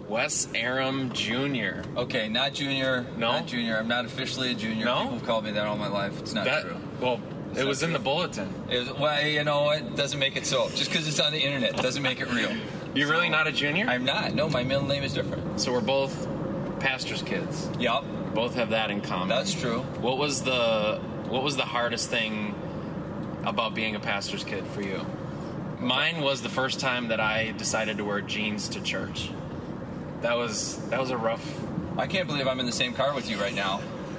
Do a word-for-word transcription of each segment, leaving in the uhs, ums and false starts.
Wes Aram Junior Okay, not junior. No? Not junior. I'm not officially a junior. No? People have called me that all my life. It's not That, true. well, It's it not was in true. the bulletin. It was, well, you know what? Doesn't make it so. Just because it's on the internet doesn't make it real. You're really not a junior? I'm not. No, my middle name is different. So we're both pastor's kids. Yup. Both have that in common. That's true. What was the What was the hardest thing about being a pastor's kid for you? Mine was the first time that I decided to wear jeans to church. That was that was a rough. I can't believe I'm in the same car with you right now.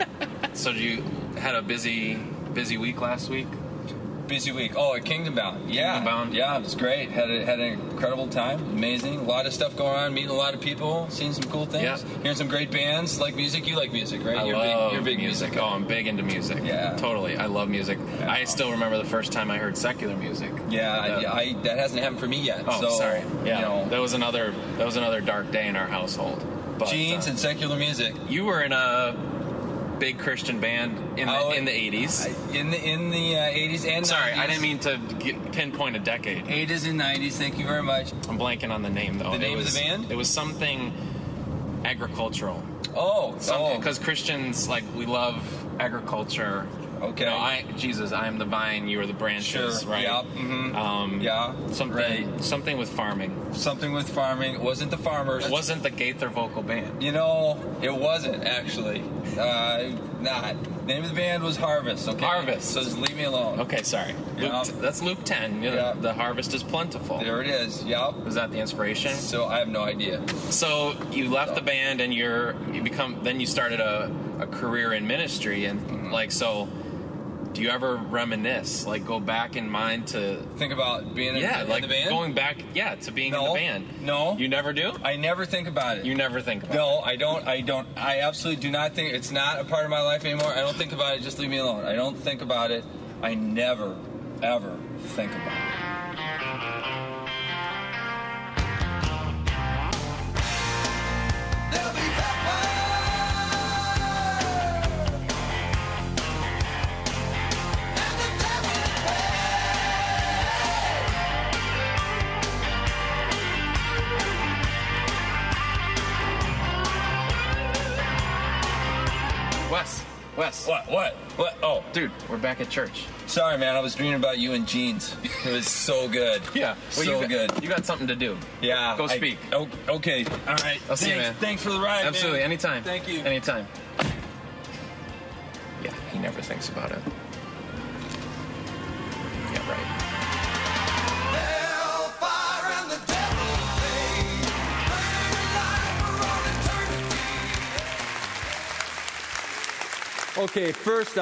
So you had a busy busy week last week? Busy week. Oh, at Kingdom Bound. Yeah. Kingdom Bound. Yeah, it was great. Had a, had an incredible time. Amazing. A lot of stuff going on. Meeting a lot of people. Seeing some cool things. Yeah. Hearing some great bands. Like music. You like music, right? I you're love big, you're big music. music. Oh, I'm big into music. Yeah. Totally. I love music. Yeah. I still remember the first time I heard secular music. Yeah, I, Yeah. I, that hasn't happened for me yet. Oh, so, sorry. Yeah. You know, That was another that was another dark day in our household. But, jeans uh, and secular music. you were in a big Christian band in the Oh, in the eighties. In the in the uh, eighties and Sorry, nineties. I didn't mean to get, pinpoint a decade. eighties and nineties. Thank you very much. I'm blanking on the name though. The name it of was, the band? It was something agricultural. Oh, oh, Because Christians, like, we love agriculture. okay. You know, I Jesus, I am the vine, you are the branches, Sure. right? Yeah. mhm. Um, yeah. Something, Right. something with farming. Something with farming. It wasn't the farmers. It wasn't the Gaither vocal band. You know, it wasn't actually. Uh, not. Name of the band was Harvest. Okay. Harvest. So just leave me alone. Okay, sorry. Luke, Yeah. That's Luke ten. You know, Yeah. The harvest is plentiful. There it is. Yep. Was that the inspiration? So I have no idea. So you left So. the band and you're you become then you started a, a career in ministry and Mm-hmm. like so. Do you ever reminisce, like go back in mind to Think about being in, yeah, in like the band. going back yeah to being in No. the band? No. You never do. I never think about it. You never think about No, I don't. I don't. I absolutely do not think it's not a part of my life anymore. I don't think about it. Just leave me alone. I don't think about it. I never, ever think about it. it. Wes, Wes, What? What? What? Oh, dude, we're back at church. sorry, man. I was dreaming about you and jeans. It was so good. Yeah, well, so you got, good. You got something to do. Yeah. Go I- speak. oh, okay. All right. I'll see you, Thanks- man. Thanks for the ride, man. Absolutely, anytime. Thank you. Anytime. Yeah, he never thinks about it. Yeah, right. Okay, first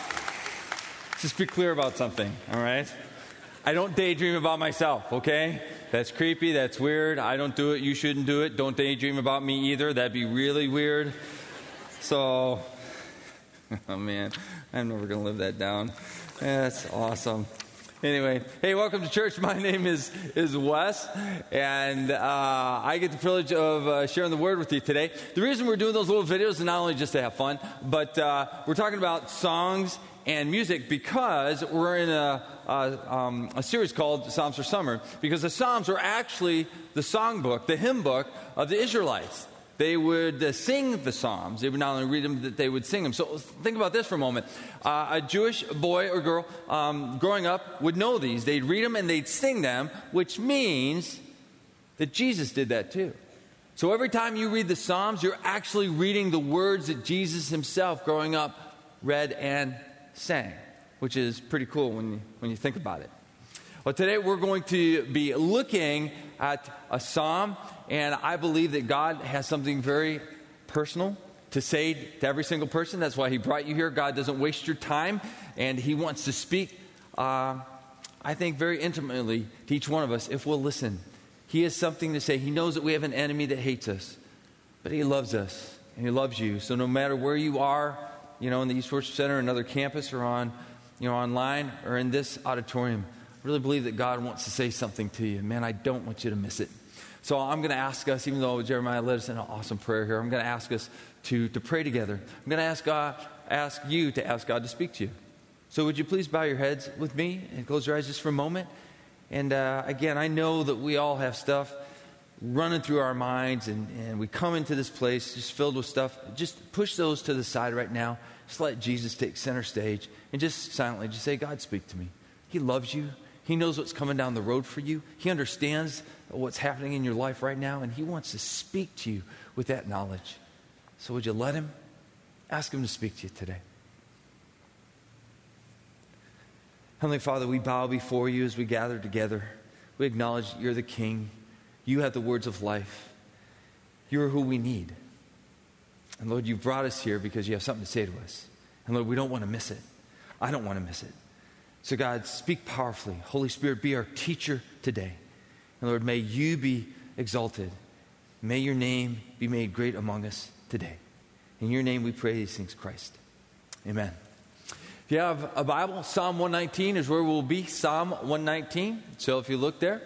off, just be clear about something, all right? I don't daydream about myself, okay? That's creepy, that's weird. I don't do it, you shouldn't do it. Don't daydream about me either. That'd be really weird. So, oh man, I'm never going to live that down. That's awesome. Anyway, hey, welcome to church. My name is, is Wes, and uh, I get the privilege of uh, sharing the word with you today. The reason we're doing those little videos is not only just to have fun, but uh, we're talking about songs and music because we're in a, a, um, a series called Psalms for Summer, because the Psalms are actually the songbook, the hymn book of the Israelites. They would uh, sing the Psalms. They would not only read them, that they would sing them. So think about this for a moment. Uh, a Jewish boy or girl um, growing up would know these. They'd read them and they'd sing them, which means that Jesus did that too. So every time you read the Psalms, you're actually reading the words that Jesus himself growing up read and sang, which is pretty cool when you, when you think about it. Well, today we're going to be looking at a psalm, and I believe that God has something very personal to say to every single person. That's why he brought you here. God doesn't waste your time, and he wants to speak, uh, I think, very intimately to each one of us if we'll listen. He has something to say. He knows that we have an enemy that hates us, but he loves us, and he loves you. So no matter where you are, you know, in the East Worship Center, another campus, or on, you know, online, or in this auditorium, I really believe that God wants to say something to you. Man, I don't want you to miss it. So I'm going to ask us, even though Jeremiah led us in an awesome prayer here, I'm going to ask us to, to pray together. I'm going to ask God, ask you to ask God to speak to you. So would you please bow your heads with me and close your eyes just for a moment? And uh, again, I know that we all have stuff running through our minds, and, and we come into this place just filled with stuff. Just push those to the side right now. Just let Jesus take center stage and just silently just say, God, speak to me. He loves you. He knows what's coming down the road for you. He understands what's happening in your life right now, and he wants to speak to you with that knowledge. So would you let him? Ask him to speak to you today. Heavenly Father, we bow before you as we gather together. We acknowledge that you're the King. You have the words of life. You're who we need. And Lord, you've brought us here because you have something to say to us. And Lord, we don't want to miss it. I don't want to miss it. So God, speak powerfully. Holy Spirit, be our teacher today. And Lord, may you be exalted. May your name be made great among us today. In your name we pray these things, Christ. Amen. If you have a Bible, Psalm one nineteen is where we'll be, Psalm one nineteen. So if you look there,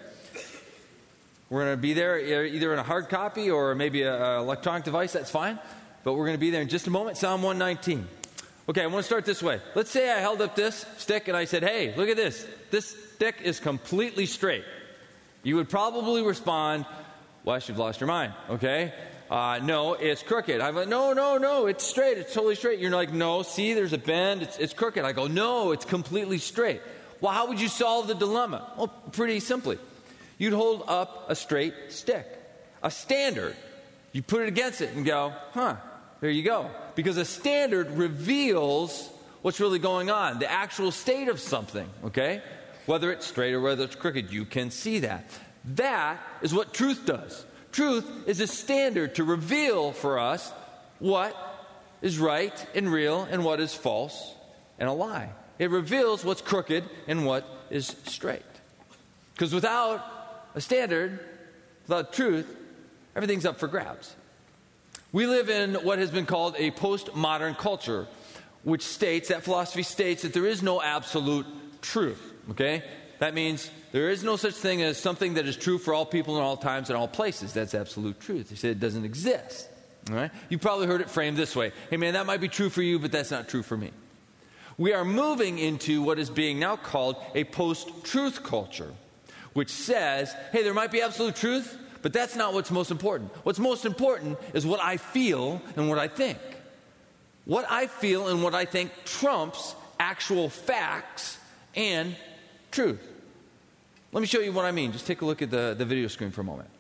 we're going to be there either in a hard copy or maybe an electronic device, that's fine. But we're going to be there in just a moment, Psalm one nineteen. Okay, I want to start this way. Let's say I held up this stick and I said, hey, look at this. This stick is completely straight. You would probably respond, Wes, you've lost your mind, okay? Uh, no, it's crooked. I'm like, no, no, no, it's straight. It's totally straight. You're like, no, see, there's a bend. It's, it's crooked. I go, no, it's completely straight. Well, how would you solve the dilemma? Well, pretty simply. You'd hold up a straight stick, a standard. You put it against it and go, huh, there you go. Because a standard reveals what's really going on, the actual state of something, okay? Whether it's straight or whether it's crooked, you can see that. That is what truth does. Truth is a standard to reveal for us what is right and real and what is false and a lie. It reveals what's crooked and what is straight. Because without a standard, without truth, everything's up for grabs. We live in what has been called a postmodern culture, which states, that philosophy states that there is no absolute truth, okay? That means there is no such thing as something that is true for all people in all times and all places. That's absolute truth. They say it doesn't exist, all right? You probably heard it framed this way. Hey, man, that might be true for you, but that's not true for me. We are moving into what is being now called a post-truth culture, which says, hey, there might be absolute truth, but that's not what's most important. What's most important is what I feel and what I think. What I feel and what I think trumps actual facts and truth. Let me show you what I mean. Just take a look at the, the video screen for a moment.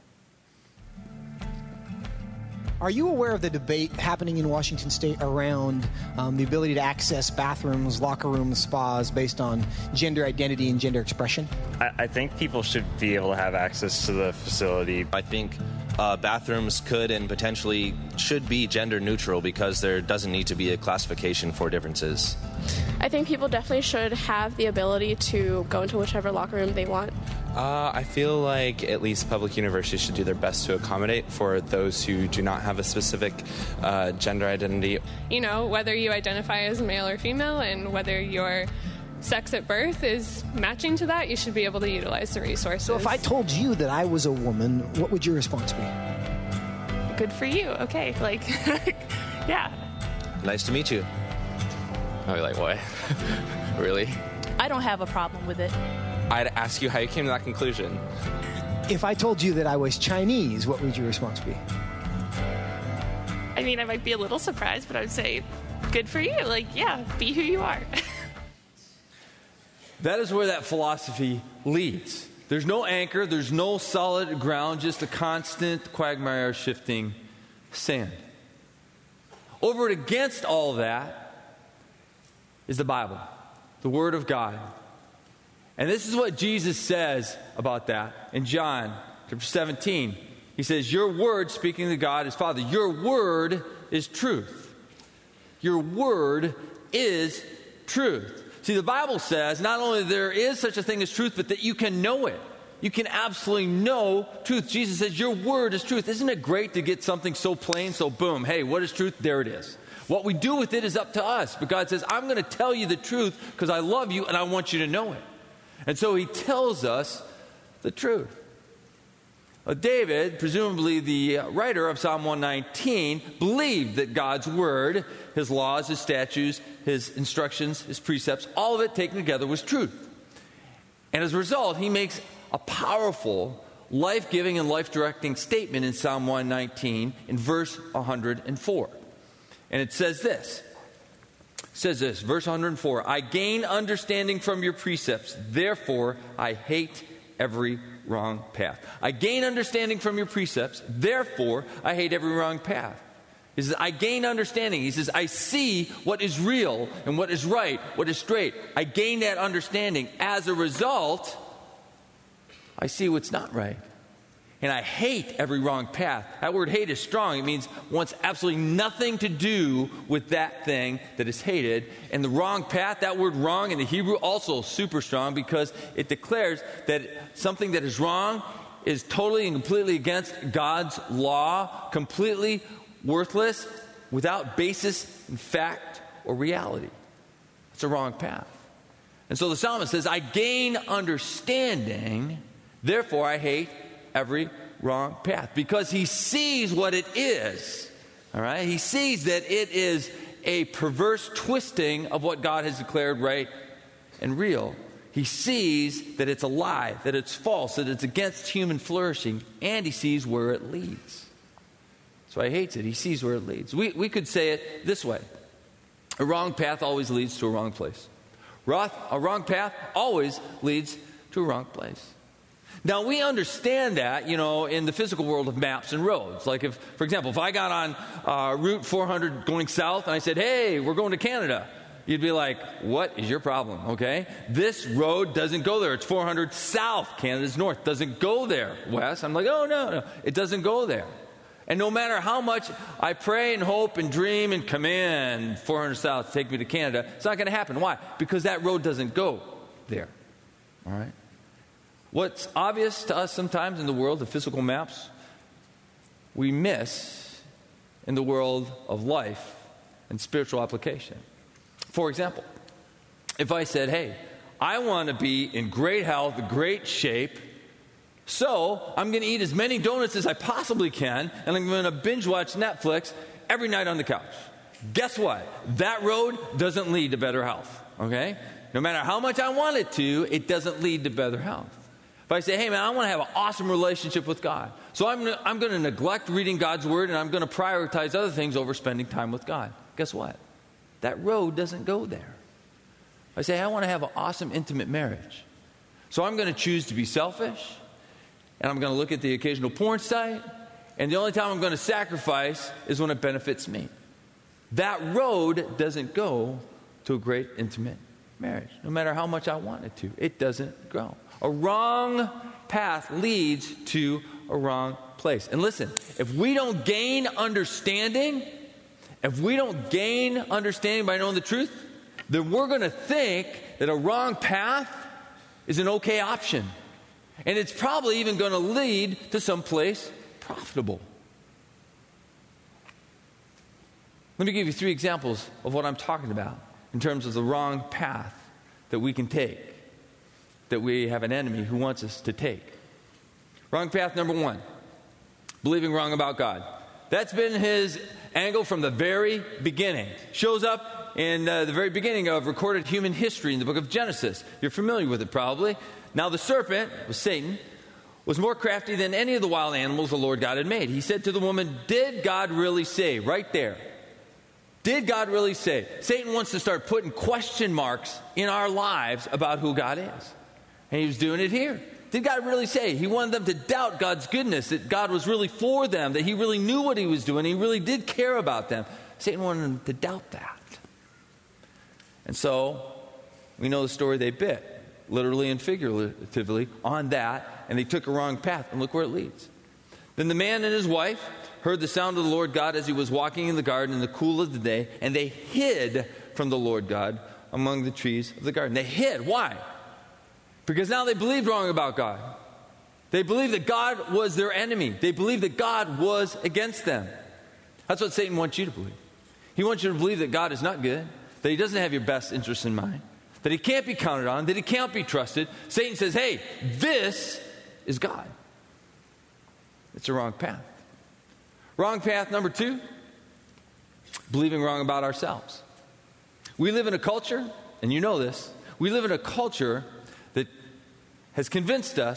Are you aware of the debate happening in Washington State around um, the ability to access bathrooms, locker rooms, spas based on gender identity and gender expression? I, I think people should be able to have access to the facility. I think uh, bathrooms could and potentially should be gender neutral because there doesn't need to be a classification for differences. I think people definitely should have the ability to go into whichever locker room they want. Uh, I feel like at least public universities should do their best to accommodate for those who do not have a specific uh, gender identity. You know, whether you identify as male or female and whether your sex at birth is matching to that, you should be able to utilize the resources. So if I told you that I was a woman, what would your response be? Good for you. Okay. Like, yeah. Nice to meet you. I'd be like, what? Really? I don't have a problem with it. I'd ask you how you came to that conclusion. If I told you that I was Chinese, what would your response be? I mean, I might be a little surprised, but I would say, good for you. Like, yeah, be who you are. That is where that philosophy leads. There's no anchor, there's no solid ground, just a constant quagmire shifting sand. Over and against all of that is the Bible, the Word of God. And this is what Jesus says about that in John chapter seventeen. He says, your word, speaking to God his Father, your word is truth. Your word is truth. See, the Bible says not only there is such a thing as truth, but that you can know it. You can absolutely know truth. Jesus says, your word is truth. Isn't it great to get something so plain, so boom, hey, what is truth? There it is. What we do with it is up to us. But God says, I'm going to tell you the truth because I love you and I want you to know it. And so he tells us the truth. Well, David, presumably the writer of Psalm one nineteen, believed that God's word, his laws, his statutes, his instructions, his precepts, all of it taken together was truth. And as a result, he makes a powerful, life-giving and life-directing statement in Psalm one nineteen in verse one hundred four. And it says this. It says this, verse one hundred four, I gain understanding from your precepts, therefore I hate every wrong path. I gain understanding from your precepts, therefore I hate every wrong path. He says, I gain understanding. He says, I see what is real and what is right, what is straight. I gain that understanding. As a result, I see what's not right. And I hate every wrong path. That word hate is strong. It means wants absolutely nothing to do with that thing that is hated. And the wrong path, that word wrong in the Hebrew, also super strong because it declares that something that is wrong is totally and completely against God's law, completely worthless, without basis in fact or reality. It's a wrong path. And so the psalmist says, I gain understanding, therefore I hate every wrong path, because he sees what it is. All right, he sees that it is a perverse twisting of what God has declared right and real. He sees that it's a lie, that it's false, that it's against human flourishing, and he sees where it leads. So he hates it. He sees where it leads. We we could say it this way: a wrong path always leads to a wrong place. A wrong path always leads to a wrong place. Now, we understand that, you know, in the physical world of maps and roads. Like, if, for example, if I got on uh, Route four hundred going south and I said, hey, we're going to Canada, you'd be like, what is your problem, okay? This road doesn't go there. It's four hundred south. Canada's north. Doesn't go there, west. I'm like, oh, no, no. It doesn't go there. And no matter how much I pray and hope and dream and command four hundred south to take me to Canada, it's not going to happen. Why? Because that road doesn't go there, all right? What's obvious to us sometimes in the world of physical maps, we miss in the world of life and spiritual application. For example, if I said, hey, I want to be in great health, great shape, so I'm going to eat as many donuts as I possibly can, and I'm going to binge watch Netflix every night on the couch. Guess what? That road doesn't lead to better health, okay? No matter how much I want it to, it doesn't lead to better health. If I say, hey, man, I want to have an awesome relationship with God, so I'm, I'm going to neglect reading God's Word, and I'm going to prioritize other things over spending time with God. Guess what? That road doesn't go there. I say, I want to have an awesome, intimate marriage, so I'm going to choose to be selfish, and I'm going to look at the occasional porn site, and the only time I'm going to sacrifice is when it benefits me. That road doesn't go to a great, intimate marriage, no matter how much I want it to. It doesn't go. A wrong path leads to a wrong place. And listen, if we don't gain understanding, if we don't gain understanding by knowing the truth, then we're going to think that a wrong path is an okay option. And it's probably even going to lead to someplace profitable. Let me give you three examples of what I'm talking about in terms of the wrong path that we can take, that we have an enemy who wants us to take. Wrong path number one, believing wrong about God. That's been his angle from the very beginning. Shows up in uh, the very beginning of recorded human history in the book of Genesis. You're familiar with it probably. Now the serpent, was Satan, was more crafty than any of the wild animals the Lord God had made. He said to the woman, did God really say? Right there. Did God really say? Satan wants to start putting question marks in our lives about who God is. And he was doing it here. Did God really say? He wanted them to doubt God's goodness, that God was really for them, that he really knew what he was doing, he really did care about them. Satan wanted them to doubt that. And so, we know the story. They bit, literally and figuratively, on that, and they took a wrong path, and look where it leads. Then the man and his wife heard the sound of the Lord God as he was walking in the garden in the cool of the day, and they hid from the Lord God among the trees of the garden. They hid. Why? Because now they believed wrong about God. They believed that God was their enemy. They believed that God was against them. That's what Satan wants you to believe. He wants you to believe that God is not good, that he doesn't have your best interests in mind, that he can't be counted on, that he can't be trusted. Satan says, hey, this is God. It's a wrong path. Wrong path number two, believing wrong about ourselves. We live in a culture, and you know this, we live in a culture that has convinced us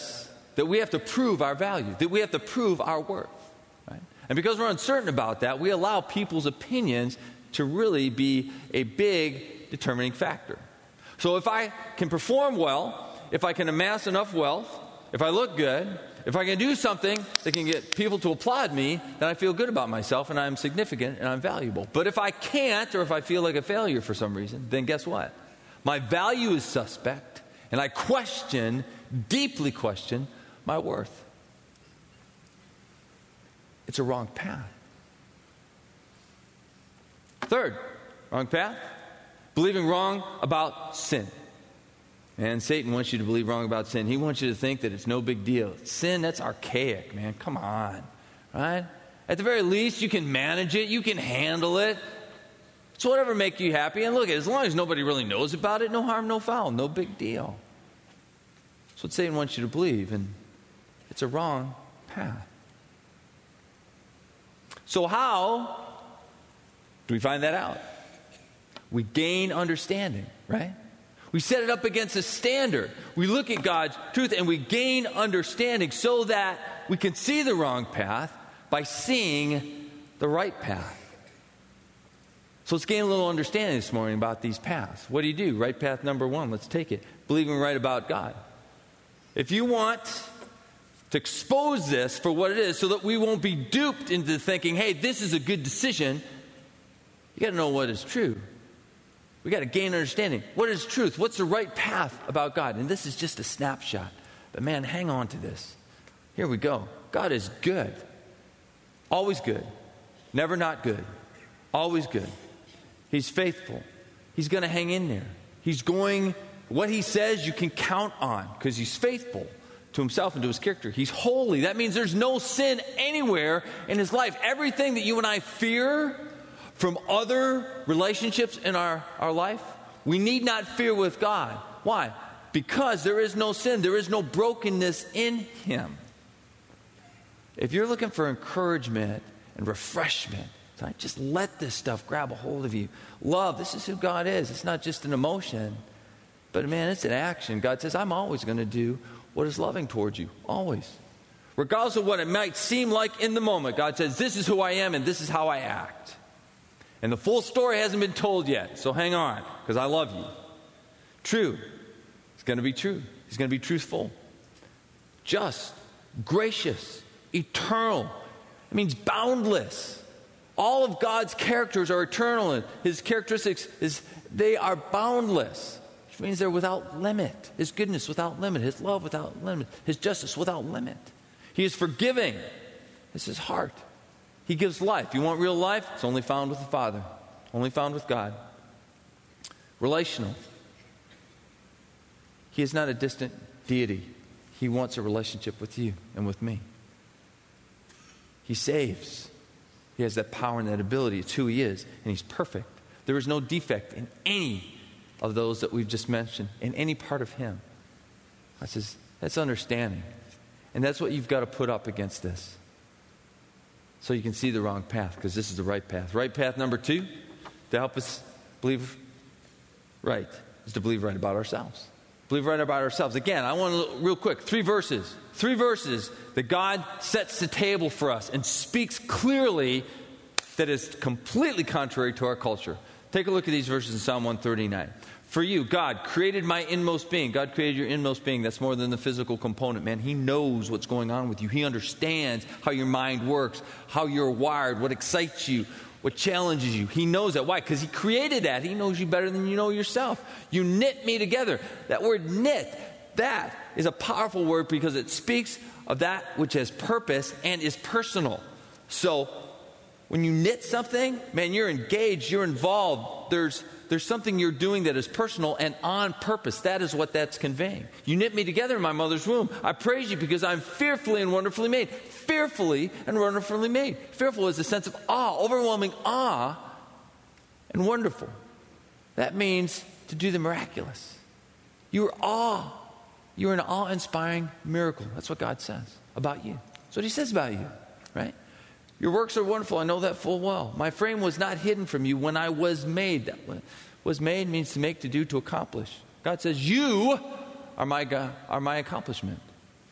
that we have to prove our value, that we have to prove our worth. Right? And because we're uncertain about that, we allow people's opinions to really be a big determining factor. So if I can perform well, if I can amass enough wealth, if I look good, if I can do something that can get people to applaud me, then I feel good about myself and I'm significant and I'm valuable. But if I can't, or if I feel like a failure for some reason, then guess what? My value is suspect, and I question, deeply question, my worth. It's a wrong path. Third, wrong path, believing wrong about sin. And Satan wants you to believe wrong about sin. He wants you to think that it's no big deal. Sin, that's archaic, man. Come on, right? At the very least, you can manage it. You can handle it. It's whatever makes you happy. And look, as long as nobody really knows about it, no harm, no foul. No big deal. That's what Satan wants you to believe. And it's a wrong path. So how do we find that out? We gain understanding, right? We set it up against a standard. We look at God's truth and we gain understanding so that we can see the wrong path by seeing the right path. So let's gain a little understanding this morning about these paths. What do you do? Right path number one, let's take it. Believing right about God. If you want to expose this for what it is so that we won't be duped into thinking, hey, this is a good decision, you got to know what is true. We got to gain understanding. What is truth? What's the right path about God? And this is just a snapshot. But man, hang on to this. Here we go. God is good. Always good. Never not good. Always good. He's faithful. He's going to hang in there. He's going, what he says you can count on because he's faithful to himself and to his character. He's holy. That means there's no sin anywhere in his life. Everything that you and I fear from other relationships in our, our life, we need not fear with God. Why? Because there is no sin. There is no brokenness in him. If you're looking for encouragement and refreshment, just let this stuff grab a hold of you. Love, this is who God is. It's not just an emotion, but man, it's an action. God says, I'm always going to do what is loving towards you. Always. Regardless of what it might seem like in the moment, God says, this is who I am and this is how I act. And the full story hasn't been told yet, so hang on, because I love you. True. It's going to be true. He's going to be truthful. Just, gracious, eternal. It means boundless. All of God's characters are eternal, and his characteristics, is they are boundless, which means they're without limit. His goodness without limit, his love without limit, his justice without limit. He is forgiving. It's his heart. He gives life. You want real life? It's only found with the Father. Only found with God. Relational. He is not a distant deity. He wants a relationship with you and with me. He saves. He has that power and that ability. It's who he is, and he's perfect. There is no defect in any of those that we've just mentioned, in any part of him. I says, that's understanding. And that's what you've got to put up against this. So you can see the wrong path, because this is the right path. Right path number two, to help us believe right, is to believe right about ourselves. Believe right about ourselves. Again, I want to, real quick, three verses. Three verses that God sets the table for us and speaks clearly that is completely contrary to our culture. Take a look at these verses in Psalm one thirty-nine. For you, God created my inmost being. God created your inmost being. That's more than the physical component, man. He knows what's going on with you. He understands how your mind works, how you're wired, what excites you, what challenges you. He knows that. Why? Because he created that. He knows you better than you know yourself. You knit me together. That word knit, that is a powerful word because it speaks of that which has purpose and is personal. So when you knit something, man, you're engaged, you're involved. There's There's something you're doing that is personal and on purpose. That is what that's conveying. You knit me together in my mother's womb. I praise you because I'm fearfully and wonderfully made. Fearfully and wonderfully made. Fearful is a sense of awe, overwhelming awe, and wonderful. That means to do the miraculous. You're awe. You're an awe-inspiring miracle. That's what God says about you. That's what he says about you, right? Your works are wonderful. I know that full well. My frame was not hidden from you when I was made. That was made means to make, to do, to accomplish. God says, you are my God, are my accomplishment.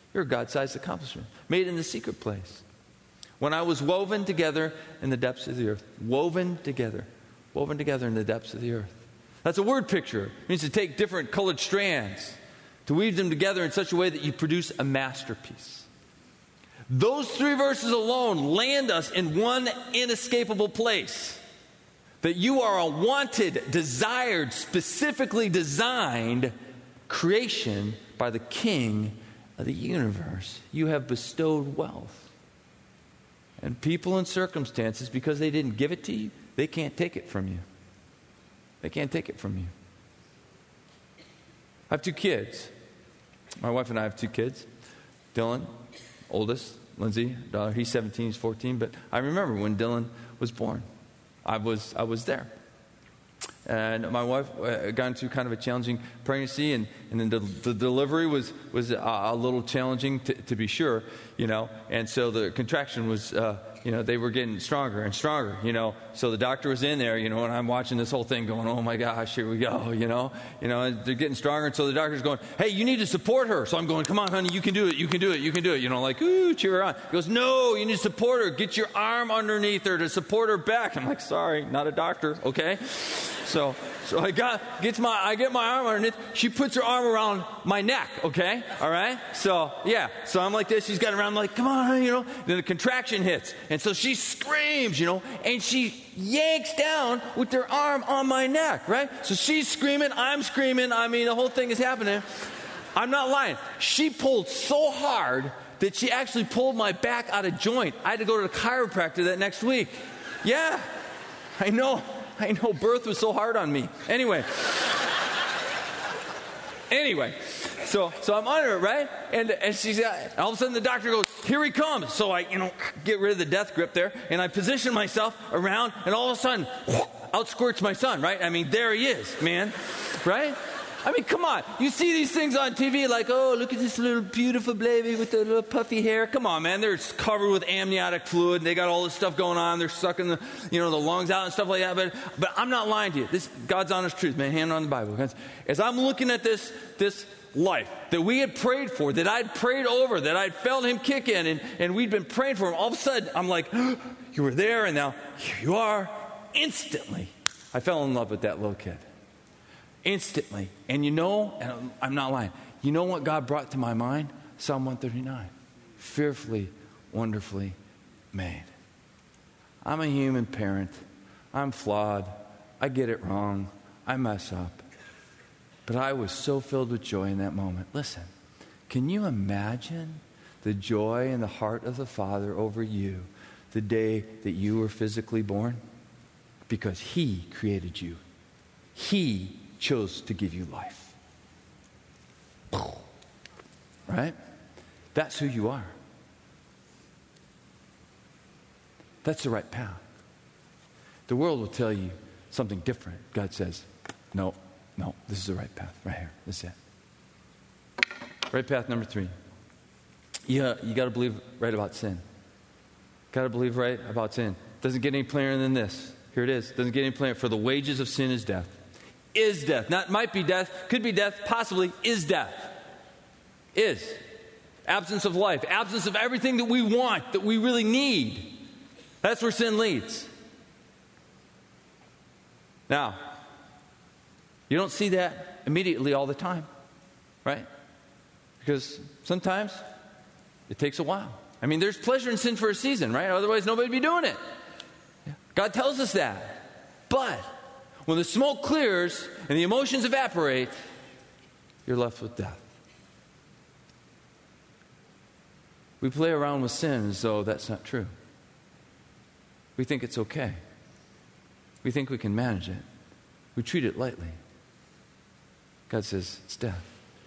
You're a God-sized accomplishment, made in the secret place. When I was woven together in the depths of the earth. Woven together. Woven together in the depths of the earth. That's a word picture. It means to take different colored strands, to weave them together in such a way that you produce a masterpiece. Those three verses alone land us in one inescapable place. That you are a wanted, desired, specifically designed creation by the King of the universe. You have bestowed wealth. And people and circumstances, because they didn't give it to you, they can't take it from you. They can't take it from you. I have two kids. My wife and I have two kids. Dylan, oldest, Lindsay, daughter, he's seventeen, he's fourteen. But I remember when Dylan was born. I was I was there. And my wife uh, got into kind of a challenging pregnancy, and, and then the, the delivery was was a, a little challenging to, to be sure, you know. And so the contraction was, uh, you know, they were getting stronger and stronger, you know. So the doctor was in there, you know, and I'm watching this whole thing going, oh my gosh, here we go, you know. You know, and they're getting stronger, and so the doctor's going, hey, you need to support her. So I'm going, come on, honey, you can do it, you can do it, you can do it. You know, like, ooh, cheer her on. He goes, no, you need to support her. Get your arm underneath her to support her back. I'm like, sorry, not a doctor, okay. So, so I got gets my I get my arm underneath. She puts her arm around my neck. Okay, all right. So yeah, so I'm like this. She's got around like, come on, you know. Then the contraction hits, and so she screams, you know, and she yanks down with her arm on my neck. Right. So she's screaming, I'm screaming. I mean, the whole thing is happening. I'm not lying. She pulled so hard that she actually pulled my back out of joint. I had to go to the chiropractor that next week. Yeah, I know. I know, birth was so hard on me. Anyway. anyway. So so I'm under it, right? And, and she's uh, all of a sudden the doctor goes, here he comes. So I, you know, get rid of the death grip there, and I position myself around, and all of a sudden, out squirts my son, right? I mean, there he is, man. Right? I mean, come on. You see these things on T V like, oh, look at this little beautiful baby with the little puffy hair. Come on, man. They're covered with amniotic fluid. They got all this stuff going on. They're sucking the, you know, the lungs out and stuff like that. But, but I'm not lying to you. This God's honest truth, man. Hand on the Bible. As I'm looking at this, this life that we had prayed for, that I'd prayed over, that I'd felt him kick in, and, and we'd been praying for him, all of a sudden, I'm like, oh, you were there, and now here you are. Instantly, I fell in love with that little kid. Instantly. And you know, and I'm not lying, you know what God brought to my mind? Psalm one thirty-nine. Fearfully, wonderfully made. I'm a human parent. I'm flawed. I get it wrong. I mess up. But I was so filled with joy in that moment. Listen, can you imagine the joy in the heart of the Father over you the day that you were physically born? Because he created you. He chose to give you life. Right? That's who you are. That's the right path. The world will tell you something different. God says, no, no, this is the right path. Right here. This is it. Right path number three. Yeah, you got to believe right about sin. Got to believe right about sin. Doesn't get any plainer than this. Here it is. Doesn't get any plainer. For the wages of sin is death. Is death. Not might be death, could be death, possibly is death. Is. Absence of life, absence of everything that we want, that we really need. That's where sin leads. Now, you don't see that immediately all the time, right? Because sometimes it takes a while. I mean, there's pleasure in sin for a season, right? Otherwise, nobody'd be doing it. God tells us that. But when the smoke clears and the emotions evaporate, you're left with death. We play around with sin as though that's not true. We think it's okay. We think we can manage it. We treat it lightly. God says it's death.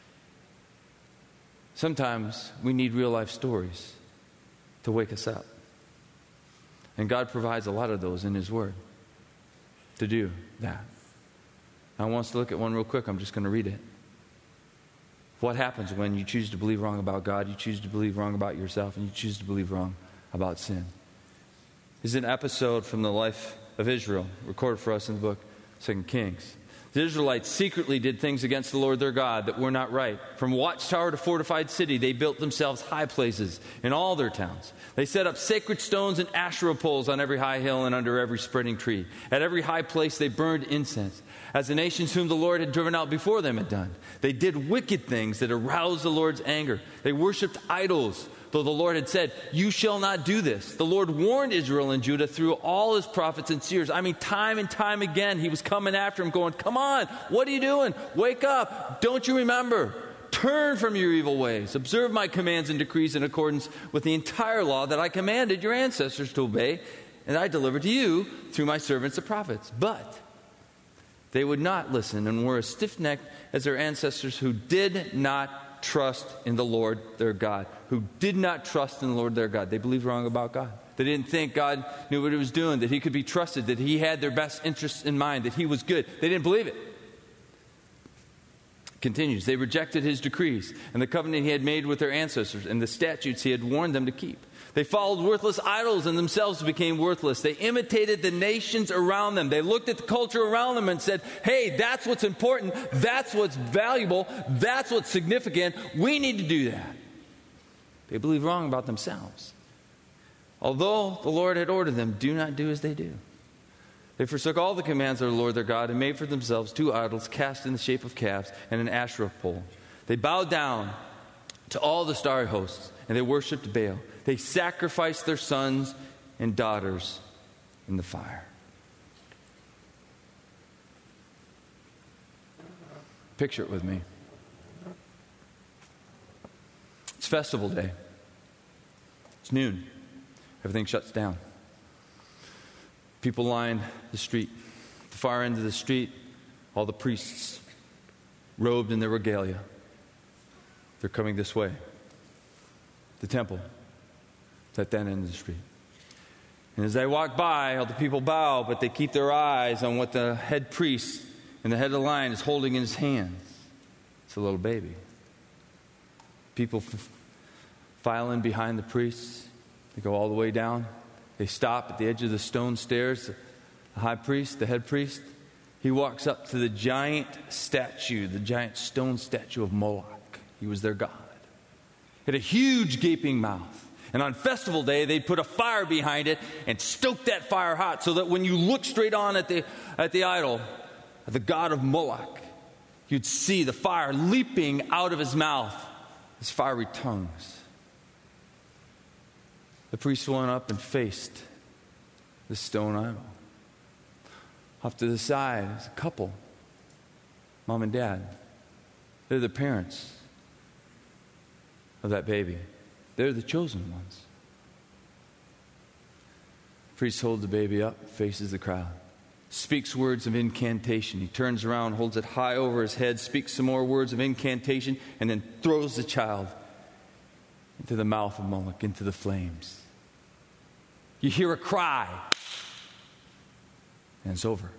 Sometimes we need real life stories to wake us up. And God provides a lot of those in his word to do that. I want us to look at one real quick. I'm just going to read it. What happens when you choose to believe wrong about God, you choose to believe wrong about yourself, and you choose to believe wrong about sin? This is an episode from the life of Israel, recorded for us in the book Second Kings. The Israelites secretly did things against the Lord their God that were not right. From watchtower to fortified city, they built themselves high places in all their towns. They set up sacred stones and Asherah poles on every high hill and under every spreading tree. At every high place they burned incense, as the nations whom the Lord had driven out before them had done. They did wicked things that aroused the Lord's anger. They worshipped idols, though the Lord had said, "You shall not do this." The Lord warned Israel and Judah through all his prophets and seers. I mean, time and time again, he was coming after him, going, "Come on, what are you doing? Wake up. Don't you remember? Turn from your evil ways. Observe my commands and decrees in accordance with the entire law that I commanded your ancestors to obey, and I delivered to you through my servants the prophets." But they would not listen and were as stiff-necked as their ancestors who did not trust in the Lord their God, who did not trust in the Lord their God. They believed wrong about God. They didn't think God knew what he was doing, that he could be trusted, that he had their best interests in mind, that he was good. They didn't believe it. Continues. They rejected his decrees and the covenant he had made with their ancestors and the statutes he had warned them to keep. They followed worthless idols and themselves became worthless. They imitated the nations around them. They looked at the culture around them and said, "Hey, that's what's important. That's what's valuable. That's what's significant. We need to do that." They believed wrong about themselves. Although the Lord had ordered them, do not do as they do. They forsook all the commands of the Lord their God and made for themselves two idols cast in the shape of calves and an Asherah pole. They bowed down to all the starry hosts and they worshipped Baal. They sacrificed their sons and daughters in the fire. Picture it with me. It's festival day. It's noon. Everything shuts down. People line the street. At the far end of the street, all the priests, robed in their regalia. They're coming this way. The temple. It's at that end of the street. And as they walk by, all the people bow, but they keep their eyes on what the head priest and the head of the line is holding in his hands. It's a little baby. People f- file in behind the priests. They go all the way down. They stop at the edge of the stone stairs. The high priest, the head priest, he walks up to the giant statue, the giant stone statue of Moloch. He was their god. He had a huge gaping mouth. And on festival day, they'd put a fire behind it and stoke that fire hot so that when you look straight on at the, at the idol, at the god of Moloch, you'd see the fire leaping out of his mouth, his fiery tongues. The priest went up and faced the stone idol. Off to the side is a couple, mom and dad. They're the parents of that baby. They're the chosen ones. Priest holds the baby up, faces the crowd, speaks words of incantation. He turns around, holds it high over his head, speaks some more words of incantation, and then throws the child into the mouth of Moloch, into the flames. You hear a cry, and it's over.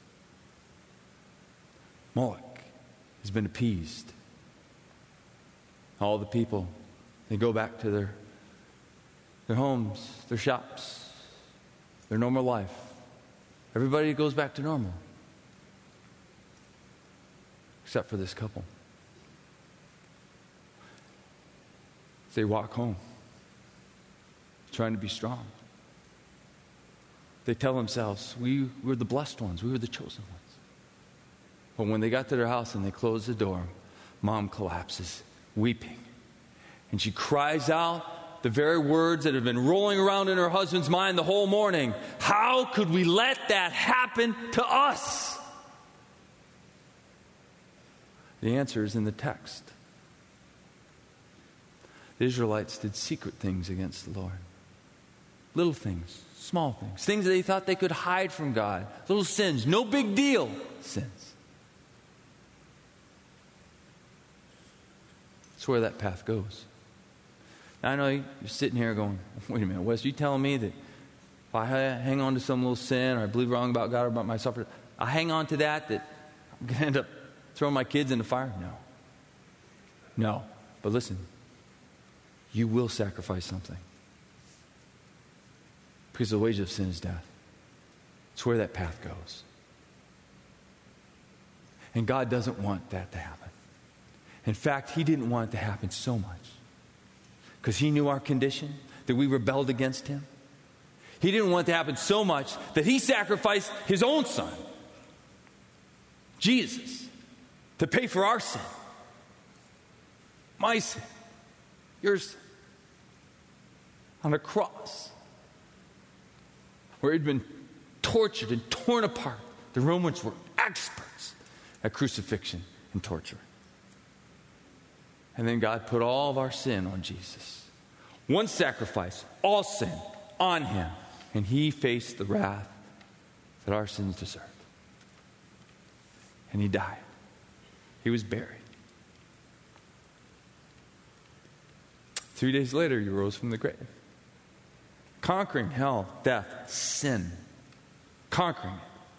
Moloch has been appeased. All the people, they go back to their, their homes, their shops, their normal life. Everybody goes back to normal. Except for this couple. They walk home, trying to be strong. They tell themselves, we were the blessed ones, we were the chosen ones. But when they got to their house and they closed the door, mom collapses, weeping. And she cries out the very words that have been rolling around in her husband's mind the whole morning. How could we let that happen to us? The answer is in the text. The Israelites did secret things against the Lord. Little things, small things, things that they thought they could hide from God. Little sins, no big deal sins. That's where that path goes. Now, I know you're sitting here going, wait a minute, Wes, you telling me that if I hang on to some little sin or I believe wrong about God or about myself, I hang on to that, that I'm going to end up throwing my kids in the fire? No. No. But listen, you will sacrifice something. Because the wages of sin is death. It's where that path goes. And God doesn't want that to happen. In fact, he didn't want it to happen so much because he knew our condition, that we rebelled against him. He didn't want it to happen so much that he sacrificed his own son, Jesus, to pay for our sin. My sin, your sin, on a cross where he'd been tortured and torn apart. The Romans were experts at crucifixion and torture. And then God put all of our sin on Jesus. One sacrifice, all sin on him. And he faced the wrath that our sins deserved. And he died. He was buried. Three days later, he rose from the grave. Conquering hell, death, sin. Conquering it.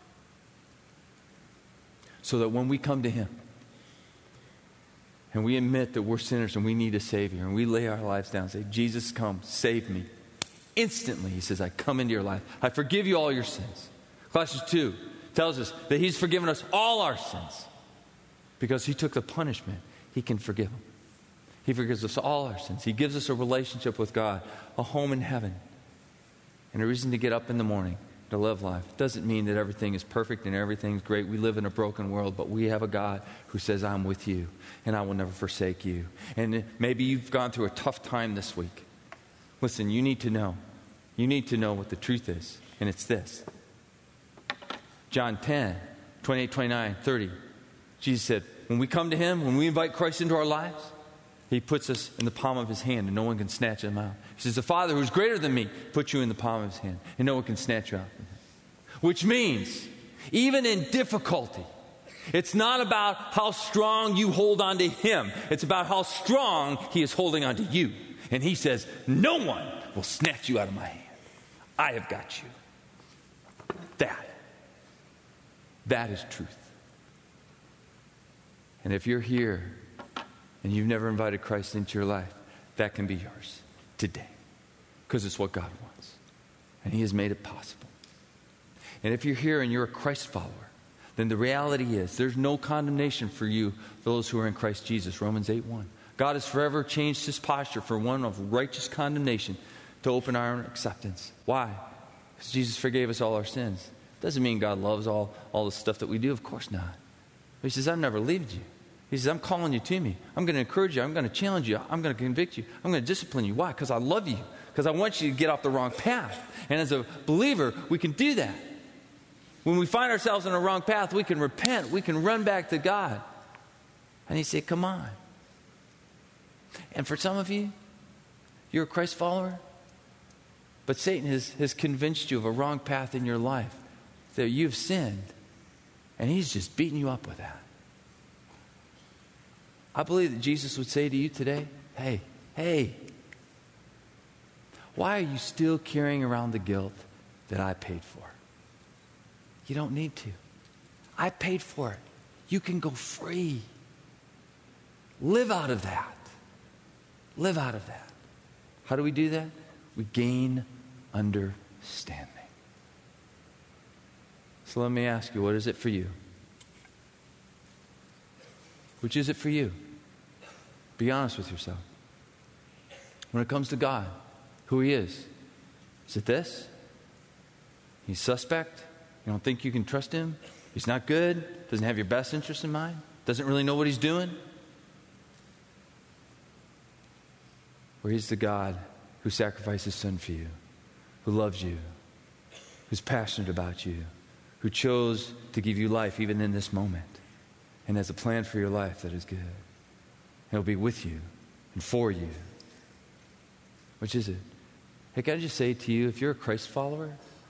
So that when we come to him, and we admit that we're sinners and we need a Savior, and we lay our lives down and say, Jesus, come, save me. Instantly, he says, I come into your life. I forgive you all your sins. Colossians two tells us that he's forgiven us all our sins. Because he took the punishment, he can forgive them. He forgives us all our sins. He gives us a relationship with God, a home in heaven, and a reason to get up in the morning to live life. It doesn't mean that everything is perfect and everything's great. We live in a broken world, but we have a God who says, I'm with you, and I will never forsake you. And maybe you've gone through a tough time this week. Listen, you need to know. You need to know what the truth is, and it's this. John ten, twenty-eight, twenty-nine, thirty. Jesus said, when we come to him, when we invite Christ into our lives, he puts us in the palm of his hand, and no one can snatch him out. He says, the Father who's greater than me puts you in the palm of his hand, and no one can snatch you out. Which means, even in difficulty, it's not about how strong you hold on to him. It's about how strong he is holding on to you. And he says, no one will snatch you out of my hand. I have got you. That, that is truth. And if you're here and you've never invited Christ into your life, that can be yours today. Because it's what God wants. And he has made it possible. And if you're here and you're a Christ follower, then the reality is there's no condemnation for you, those who are in Christ Jesus. Romans eight one. God has forever changed his posture for one of righteous condemnation to open our acceptance. Why? Because Jesus forgave us all our sins. Doesn't mean God loves all, all the stuff that we do. Of course not. But he says, I've never leaved you. He says, I'm calling you to me. I'm going to encourage you. I'm going to challenge you. I'm going to convict you. I'm going to discipline you. Why? Because I love you. Because I want you to get off the wrong path. And as a believer, we can do that. When we find ourselves on a wrong path, we can repent. We can run back to God. And he said, come on. And for some of you, you're a Christ follower, but Satan has, has convinced you of a wrong path in your life, that you've sinned, and he's just beating you up with that. I believe that Jesus would say to you today, hey, hey, why are you still carrying around the guilt that I paid for? You don't need to. I paid for it. You can go free. Live out of that. Live out of that. How do we do that? We gain understanding. So let me ask you, what is it for you? Which is it for you? Be honest with yourself. When it comes to God, who he is, is it this? He's suspect? You don't think you can trust him? He's not good? Doesn't have your best interest in mind? Doesn't really know what he's doing? Or he's the God who sacrificed his son for you, who loves you, who's passionate about you, who chose to give you life even in this moment, and has a plan for your life that is good. He'll be with you and for you. Which is it? Hey, can I just say to you, if you're a Christ follower,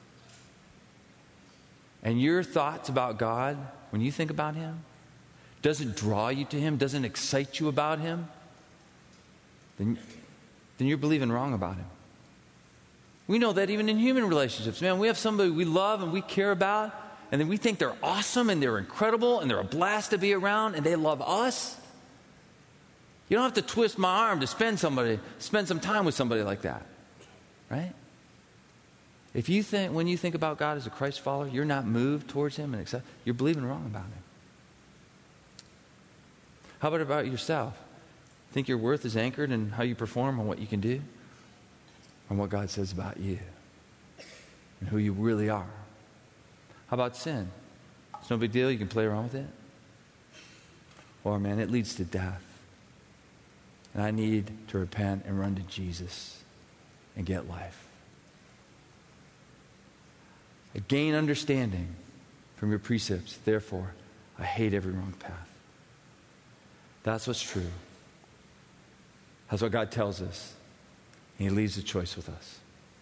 and your thoughts about God, when you think about him, doesn't draw you to him, doesn't excite you about him, then, then you're believing wrong about him. We know that even in human relationships. Man, we have somebody we love and we care about, and then we think they're awesome and they're incredible and they're a blast to be around and they love us. You don't have to twist my arm to spend somebody, spend some time with somebody like that. Right? If you think, when you think about God as a Christ follower, you're not moved towards him and accept, you're believing wrong about him. How about about yourself? Think your worth is anchored in how you perform and what you can do? On what God says about you and who you really are? How about sin? It's no big deal. You can play around with it. Or, man, it leads to death. And I need to repent and run to Jesus and get life. I gain understanding from your precepts. Therefore, I hate every wrong path. That's what's true. That's what God tells us. And he leaves the choice with us.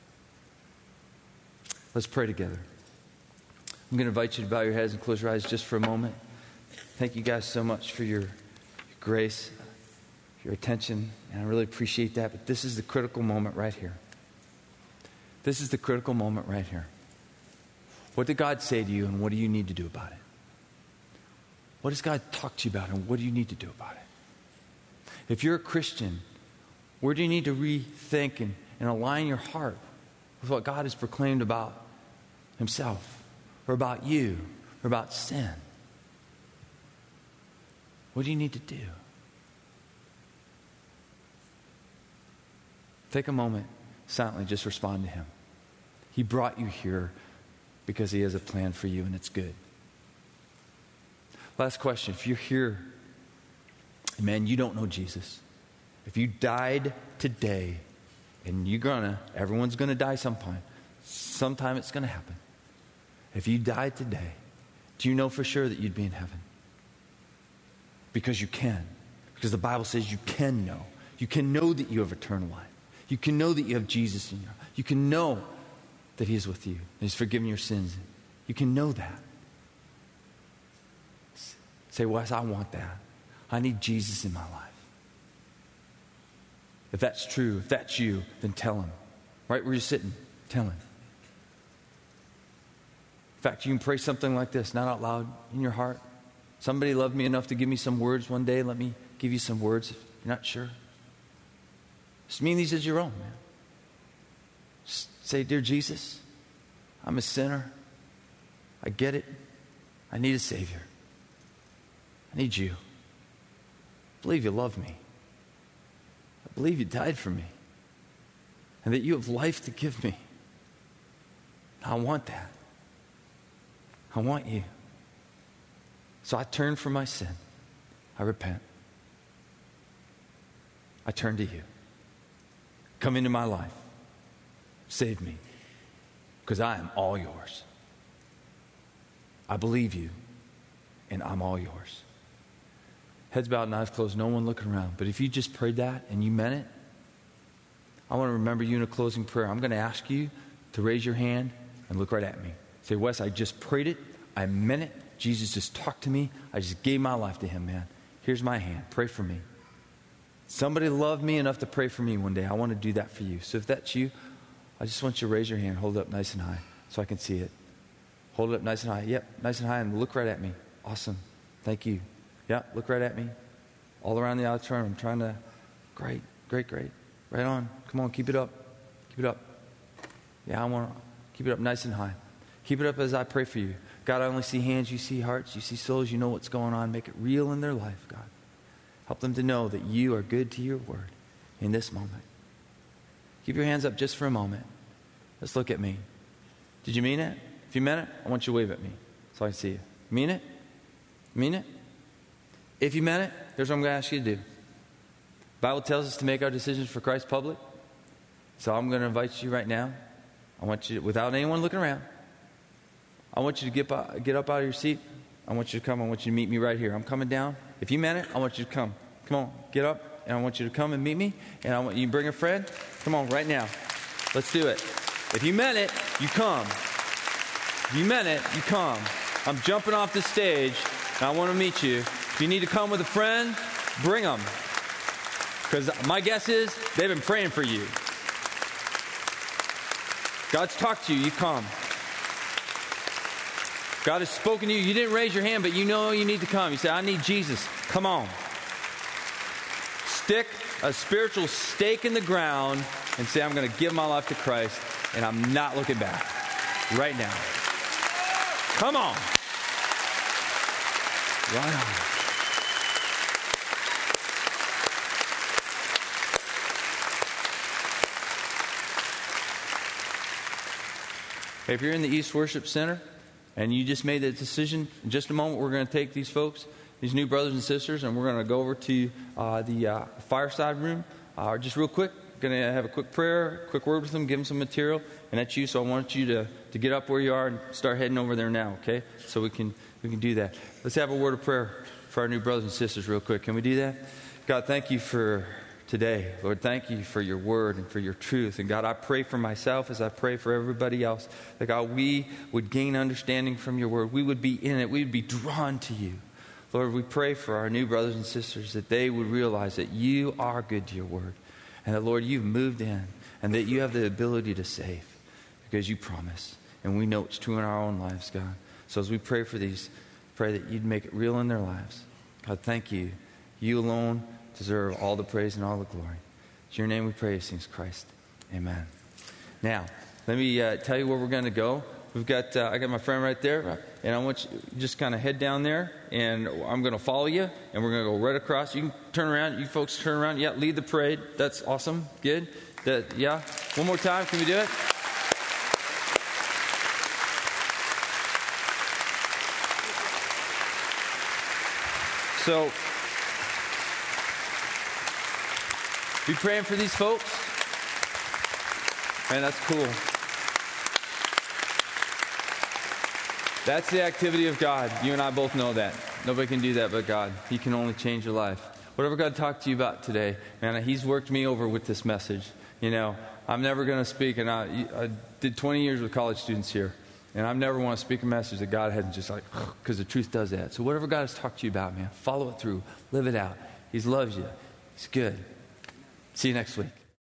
Let's pray together. I'm going to invite you to bow your heads and close your eyes just for a moment. Thank you guys so much for your, your grace, your attention, and I really appreciate that. But this is the critical moment right here. This is the critical moment right here. What did God say to you, and what do you need to do about it? What does God talk to you about, and what do you need to do about it? If you're a Christian, where do you need to rethink and, and align your heart with what God has proclaimed about himself, or about you, or about sin? What do you need to do? Take a moment, silently, just respond to him. He brought you here because he has a plan for you, and it's good. Last question. If you're here, man, you don't know Jesus. If you died today, and you're gonna, everyone's gonna die sometime. Sometime it's gonna happen. If you died today, do you know for sure that you'd be in heaven? Because you can. Because the Bible says you can know. You can know that you have eternal life. You can know that you have Jesus in you. You can know that he is with you. And he's forgiven your sins. You can know that. Say, Wes, I want that. I need Jesus in my life. If that's true, if that's you, then tell him. Right where you're sitting, tell him. In fact, you can pray something like this, not out loud, in your heart. Somebody loved me enough to give me some words one day. Let me give you some words if you're not sure. Just mean these as your own, man. Just say, dear Jesus, I'm a sinner. I get it. I need a Savior. I need you. I believe you love me. I believe you died for me. And that you have life to give me. I want that. I want you. So I turn from my sin. I repent. I turn to you. Come into my life. Save me. Because I am all yours. I believe you. And I'm all yours. Heads bowed and eyes closed. No one looking around. But if you just prayed that and you meant it, I want to remember you in a closing prayer. I'm going to ask you to raise your hand and look right at me. Say, Wes, I just prayed it. I meant it. Jesus just talked to me. I just gave my life to him, man. Here's my hand. Pray for me. Somebody loved me enough to pray for me one day. I want to do that for you. So if that's you, I just want you to raise your hand. Hold it up nice and high so I can see it. Hold it up nice and high. Yep, nice and high, and look right at me. Awesome. Thank you. Yeah, look right at me. All around the auditorium. I'm trying to... Great, great, great. Right on. Come on, keep it up. Keep it up. Yeah, I want to keep it up nice and high. Keep it up as I pray for you. God, I only see hands, you see hearts, you see souls, you know what's going on. Make it real in their life, God. Help them to know that you are good to your word in this moment. Keep your hands up just for a moment. Let's look at me. Did you mean it? If you meant it, I want you to wave at me so I can see you. Mean it? Mean it? If you meant it, here's what I'm going to ask you to do. The Bible tells us to make our decisions for Christ public. So I'm going to invite you right now. I want you to, without anyone looking around, I want you to get up, get up out of your seat. I want you to come. I want you to meet me right here. I'm coming down. If you meant it, I want you to come. Come on, get up, and I want you to come and meet me. And I want you to bring a friend. Come on, right now. Let's do it. If you meant it, you come. If you meant it, you come. I'm jumping off the stage, and I want to meet you. If you need to come with a friend, bring them. Because my guess is they've been praying for you. God's talked to you. You come. God has spoken to you. You didn't raise your hand, but you know you need to come. You say, I need Jesus. Come on. Stick a spiritual stake in the ground and say, I'm going to give my life to Christ, and I'm not looking back. Right now. Come on. Right on. If you're in the East Worship Center and you just made that decision, in just a moment we're going to take these folks, these new brothers and sisters, and we're going to go over to uh, the uh, fireside room. Uh, just real quick, going to have a quick prayer, quick word with them, give them some material, and that's you. So I want you to, to get up where you are and start heading over there now, okay? So we can we can do that. Let's have a word of prayer for our new brothers and sisters real quick. Can we do that? God, thank you for today. Lord, thank you for your word and for your truth. And God, I pray for myself as I pray for everybody else, that God, we would gain understanding from your word. We would be in it. We would be drawn to you. Lord, we pray for our new brothers and sisters that they would realize that you are good to your word. And that, Lord, you've moved in and that you have the ability to save because you promise. And we know it's true in our own lives, God. So as we pray for these, pray that you'd make it real in their lives. God, thank you. You alone deserve all the praise and all the glory. It's your name we pray, things Christ. Amen. Now, let me uh, tell you where we're going to go. We've got, uh, I got my friend right there, and I want you to just kind of head down there, and I'm going to follow you, and we're going to go right across. You can turn around. You folks turn around. Yeah, lead the parade. That's awesome. Good. That, yeah. One more time. Can we do it? So, be praying for these folks. Man, that's cool. That's the activity of God. You and I both know that. Nobody can do that but God. He can only change your life. Whatever God talked to you about today, man, He's worked me over with this message. You know, I'm never going to speak, and I, I did twenty years with college students here, and I never want to speak a message that God hadn't just like, because the truth does that. So whatever God has talked to you about, man, follow it through. Live it out. He loves you. He's good. See you next week.